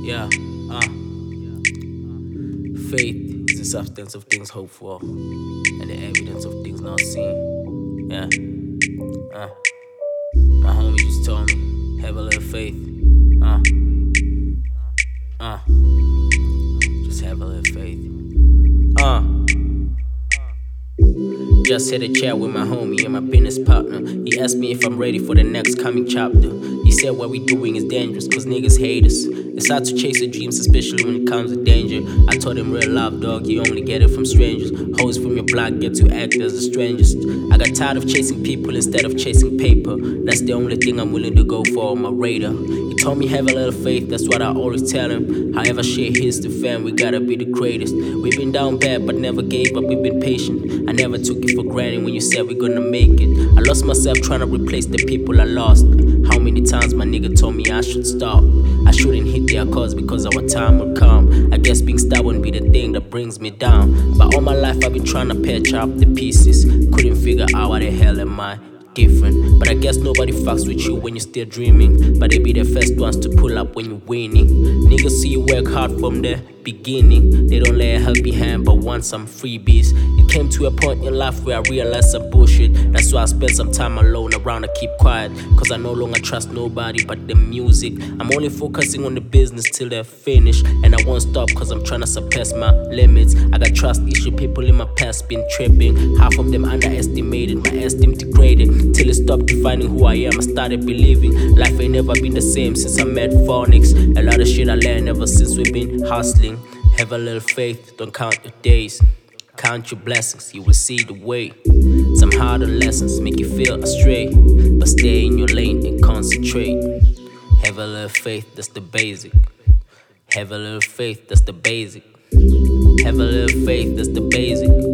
Yeah, uh. Faith is the substance of things hoped for, and the evidence of things not seen. Yeah, uh. My homie just told me, have a little faith. Uh, uh. Just have a little faith. Uh. Just had a chat with my homie and my business partner. He asked me if I'm ready for the next coming chapter. He said what we doing is dangerous cause niggas hate us. It's hard to chase your dreams, especially when it comes to danger. I told him real love, dog, you only get it from strangers. Hoes from your block get to act as the strangest. I got tired of chasing people instead of chasing paper. That's the only thing I'm willing to go for on my radar. He told me have a little faith, that's what I always tell him. However shit hits the fan, we gotta be the greatest. We've been down bad but never gave up, we've been patient. I never took it for granted when you said we're gonna make it. I lost myself trying to replace the people I lost. How many times my nigga told me I should stop? I shouldn't hit their cause because our time will come. I guess being stubborn be the thing that brings me down. But all my life I've been trying to patch up the pieces. Couldn't figure out what the hell am I different. But I guess nobody fucks with you when you're still dreaming. But they be the first ones to pull up when you're winning. Niggas see you work hard from the beginning. They don't lay a helping hand but want some freebies. It came to a point in life where I realized some bullshit. That's why I spent some time alone around to keep quiet. Cause I no longer trust nobody but the music. I'm only focusing on the business till they're finished. And I won't stop cause I'm trying to surpass my limits. I got trust issue, people in my past been tripping. Half of them underestimated, my esteem degraded. Till it stopped defining who I am, I started believing life ain't never been the same since I met Phonics. A lot of shit I learned ever since we've been hustling. Have a little faith, don't count your days. Count your blessings, you will see the way. Some harder lessons make you feel astray, but stay in your lane and concentrate. Have a little faith, that's the basic. Have a little faith, that's the basic. Have a little faith, that's the basic.